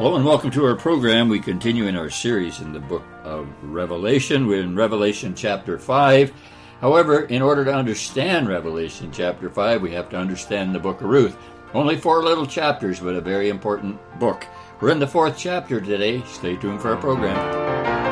Hello and welcome to our program. We continue in our series in the book of Revelation. We're in Revelation chapter 5. However, in order to understand Revelation chapter 5, we have to understand the book of Ruth. Only 4 little chapters, but a very important book. We're in the 4th chapter today. Stay tuned for our program.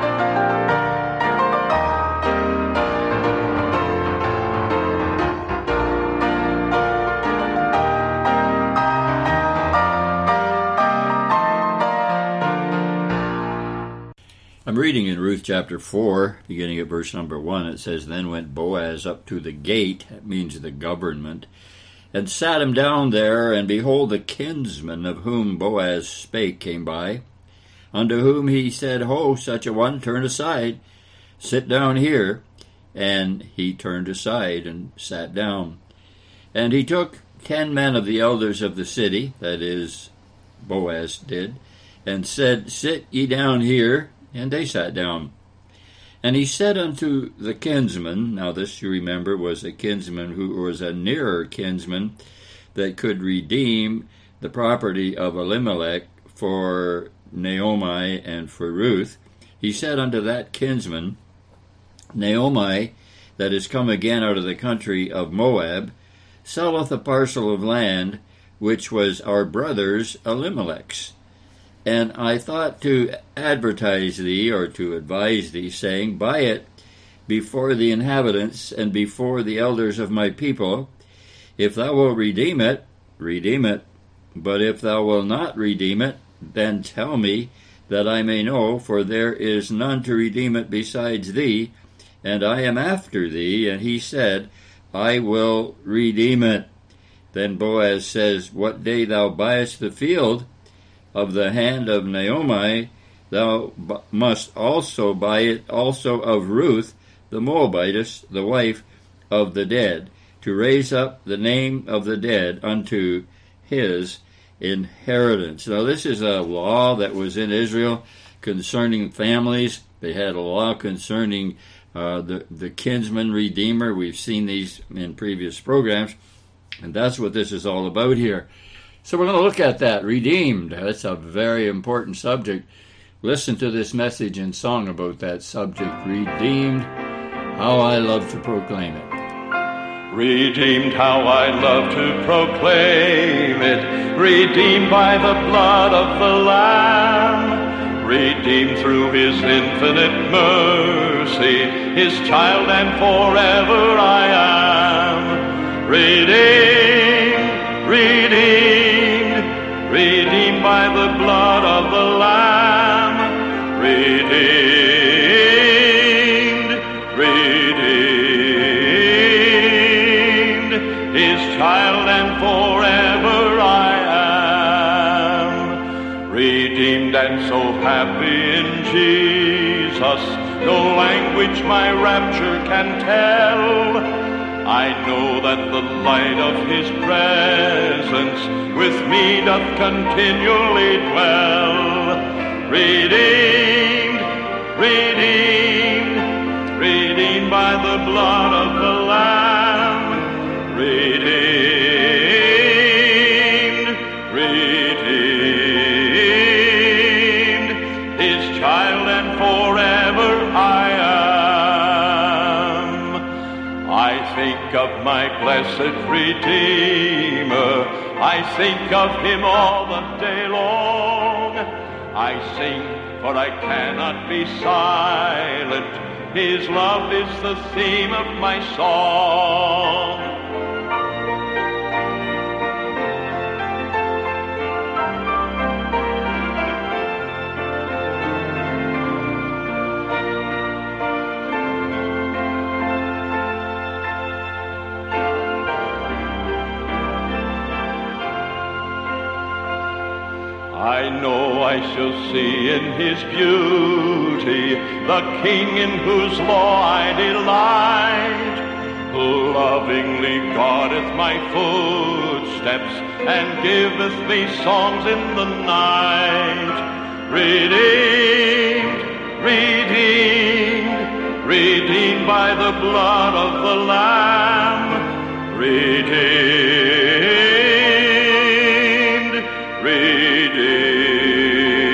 I'm reading in Ruth chapter 4, beginning at verse number 1. It says, Then went Boaz up to the gate, that means the government, and sat him down there, and behold, the kinsman of whom Boaz spake came by, unto whom he said, Ho, such a one, turn aside, sit down here. And he turned aside and sat down. And he took 10 men of the elders of the city, that is, Boaz did, and said, Sit ye down here. And they sat down. And he said unto the kinsman, now this you remember was a kinsman who was a nearer kinsman that could redeem the property of Elimelech for Naomi and for Ruth. He said unto that kinsman, Naomi, that is come again out of the country of Moab, selleth a parcel of land which was our brother's Elimelech's. And I thought to advertise thee, or to advise thee, saying, Buy it before the inhabitants and before the elders of my people. If thou wilt redeem it, redeem it. But if thou wilt not redeem it, then tell me, that I may know, for there is none to redeem it besides thee, and I am after thee. And he said, I will redeem it. Then Boaz says, What day thou buyest the field of the hand of Naomi, thou must also buy it also of Ruth the Moabitess, the wife of the dead, to raise up the name of the dead unto his inheritance. Now this is a law that was in Israel concerning families. They had a law concerning the kinsman redeemer. We've seen these in previous programs, and that's what this is all about here. So we're going to look at that, redeemed. That's a very important subject. Listen to this message and song about that subject, redeemed. How I love to proclaim it. Redeemed, how I love to proclaim it. Redeemed by the blood of the Lamb. Redeemed through his infinite mercy. His child and forever I am. Redeemed, redeemed. Redeemed by the blood of the Lamb, redeemed, redeemed, his child and forever I am. Redeemed and so happy in Jesus, no language my rapture can tell. I know that the light of his presence with me doth continually dwell. Redeemed, redeemed, redeemed by the blood of the Lamb. Redeemed, redeemed, his child and forever I am. I think of my blessed Redeemer, I think of him all the day long. I sing, for I cannot be silent. His love is the theme of my song. I know I shall see in his beauty the King in whose law I delight, who lovingly guardeth my footsteps and giveth me songs in the night. Redeemed, redeemed, redeemed by the blood of the Lamb. Redeemed, redeemed,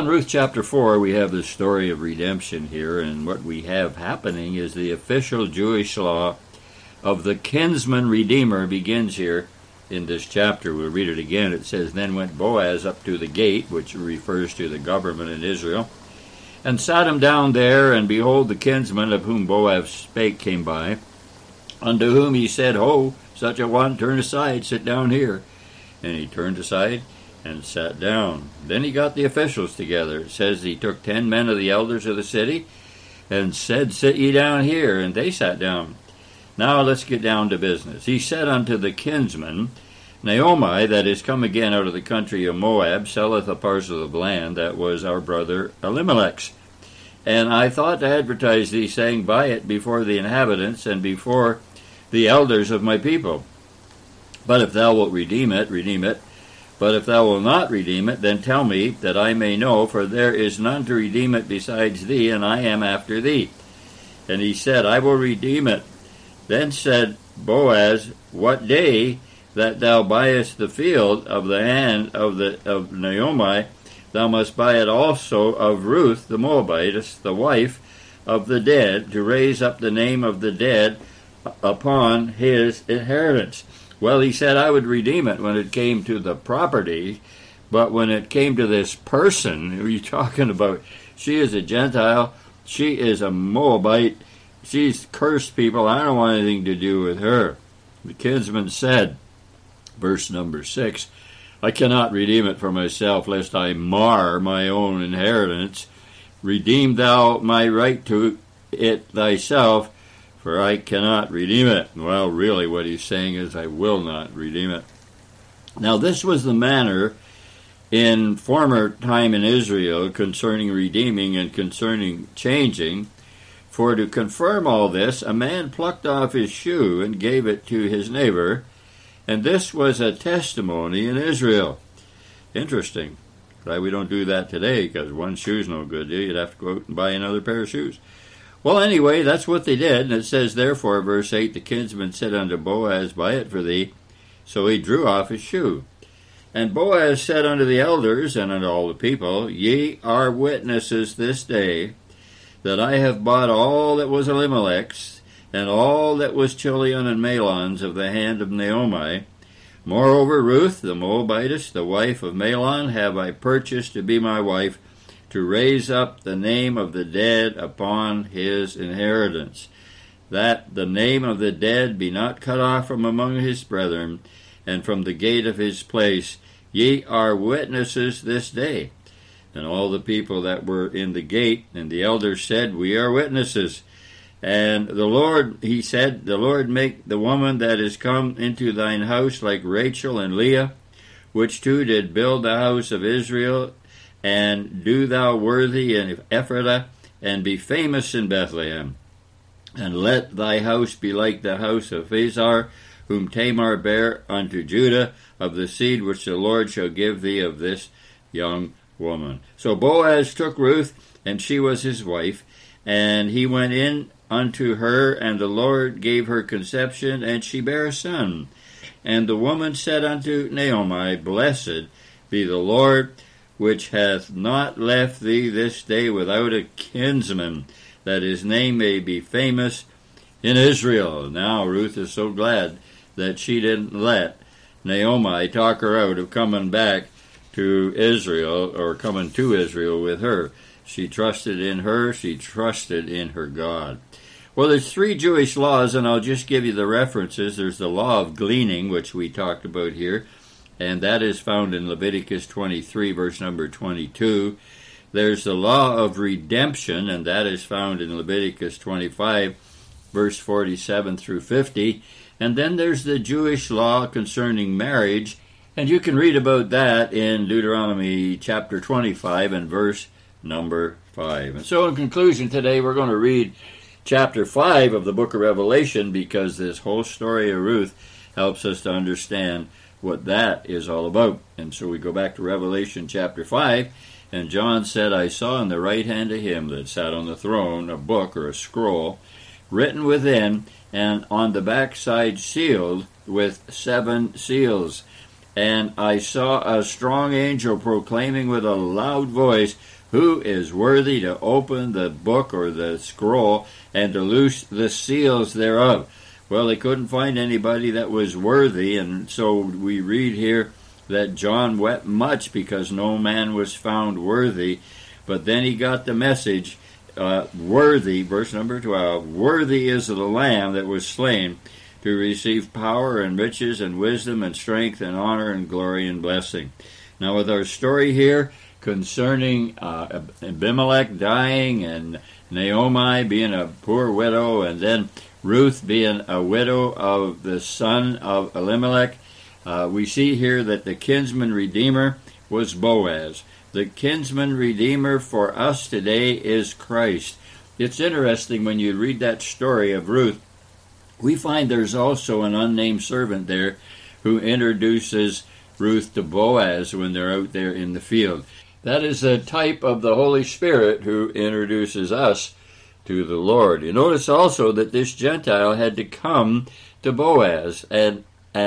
in Ruth chapter 4, we have the story of redemption here, and what we have happening is the official Jewish law of the kinsman redeemer begins here in this chapter. We'll read it again. It says, Then went Boaz up to the gate, which refers to the government in Israel, and sat him down there, and behold, the kinsman of whom Boaz spake came by, unto whom he said, Ho, such a one, turn aside, sit down here. And he turned aside and sat down. Then he got the officials together. It says he took 10 men of the elders of the city, and said, Sit ye down here, and they sat down. Now let's get down to business. He said unto the kinsman, Naomi, that is come again out of the country of Moab, selleth a parcel of land that was our brother Elimelech's. And I thought to advertise thee, saying, Buy it before the inhabitants and before the elders of my people. But if thou wilt redeem it, redeem it. But if thou wilt not redeem it, then tell me, that I may know, for there is none to redeem it besides thee, and I am after thee. And he said, I will redeem it. Then said Boaz, What day that thou buyest the field of the hand of Naomi, thou must buy it also of Ruth the Moabitess, the wife of the dead, to raise up the name of the dead upon his inheritance. Well, he said, I would redeem it when it came to the property, but when it came to this person, who are you talking about? She is a Gentile. She is a Moabite. She's cursed people. I don't want anything to do with her. The kinsman said, verse number 6, I cannot redeem it for myself, lest I mar my own inheritance. Redeem thou my right to it thyself, for I cannot redeem it. Well, really what he's saying is, I will not redeem it. Now, this was the manner in former time in Israel concerning redeeming and concerning changing. For to confirm all this, a man plucked off his shoe and gave it to his neighbor, and this was a testimony in Israel. Interesting. Glad we don't do that today, because one shoe's no good. You'd have to go out and buy another pair of shoes. Well, anyway, that's what they did, and it says, Therefore, verse 8, the kinsman said unto Boaz, Buy it for thee. So he drew off his shoe. And Boaz said unto the elders and unto all the people, Ye are witnesses this day that I have bought all that was Elimelech's, and all that was Chilion and Mahlon's of the hand of Naomi. Moreover, Ruth the Moabitess, the wife of Mahlon, have I purchased to be my wife, to raise up the name of the dead upon his inheritance, that the name of the dead be not cut off from among his brethren, and from the gate of his place. Ye are witnesses this day. And all the people that were in the gate and the elders said, We are witnesses. And the Lord, he said, The Lord make the woman that is come into thine house like Rachel and Leah, which two did build the house of Israel, and do thou worthy in Ephrathah, and be famous in Bethlehem. And let thy house be like the house of Phazar, whom Tamar bare unto Judah, of the seed which the Lord shall give thee of this young woman. So Boaz took Ruth, and she was his wife, and he went in unto her, and the Lord gave her conception, and she bare a son. And the woman said unto Naomi, Blessed be the Lord, which hath not left thee this day without a kinsman, that his name may be famous in Israel. Now Ruth is so glad that she didn't let Naomi talk her out of coming back to Israel, or coming to Israel with her. She trusted in her. She trusted in her God. Well, there's 3 Jewish laws, and I'll just give you the references. There's the law of gleaning, which we talked about here, and that is found in Leviticus 23, verse number 22. There's the law of redemption, and that is found in Leviticus 25, verse 47 through 50. And then there's the Jewish law concerning marriage, and you can read about that in Deuteronomy chapter 25 and verse number 5. And so in conclusion today, we're going to read chapter 5 of the book of Revelation, because this whole story of Ruth helps us to understand what that is all about. And so we go back to Revelation chapter 5, and John said, I saw in the right hand of him that sat on the throne a book, or a scroll, written within, and on the backside sealed with 7 seals. And I saw a strong angel proclaiming with a loud voice, "Who is worthy to open the book or the scroll and to loose the seals thereof?" Well, they couldn't find anybody that was worthy, and so we read here that John wept much because no man was found worthy. But then he got the message, worthy, verse number 12, "Worthy is the Lamb that was slain to receive power and riches and wisdom and strength and honor and glory and blessing." Now with our story here concerning Abimelech dying and Naomi being a poor widow and then Ruth being a widow of the son of Elimelech, we see here that the kinsman redeemer was Boaz. The kinsman redeemer for us today is Christ. It's interesting when you read that story of Ruth, we find there's also an unnamed servant there who introduces Ruth to Boaz when they're out there in the field. That is a type of the Holy Spirit who introduces us to the Lord. You notice also that this Gentile had to come to Boaz and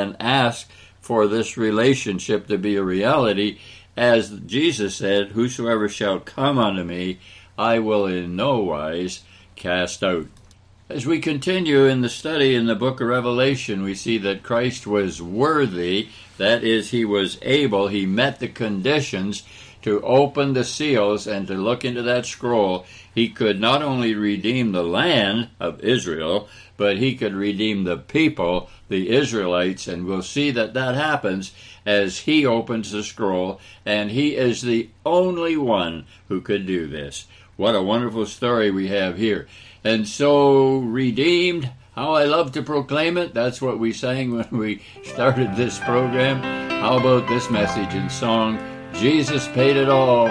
ask for this relationship to be a reality. As Jesus said, "Whosoever shall come unto me, I will in no wise cast out." As we continue in the study in the book of Revelation, we see that Christ was worthy, that is, he was able, he met the conditions to open the seals and to look into that scroll. He could not only redeem the land of Israel, but he could redeem the people, the Israelites, and we'll see that that happens as he opens the scroll, and he is the only one who could do this. What a wonderful story we have here. And so, redeemed, how I love to proclaim it. That's what we sang when we started this program. How about this message in song? Jesus paid it all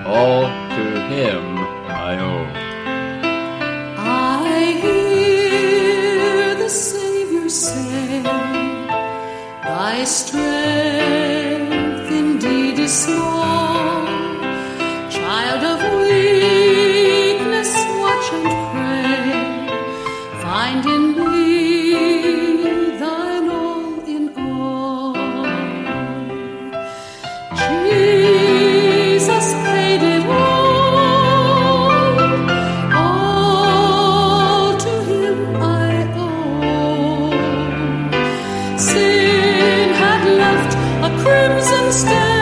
to him I owe. I hear the Savior say, "Thy strength indeed is small. Child of weakness, watch and pray. Find in me thine all in all." Jesus paid it all to him I owe. Sin had left a crimson stain.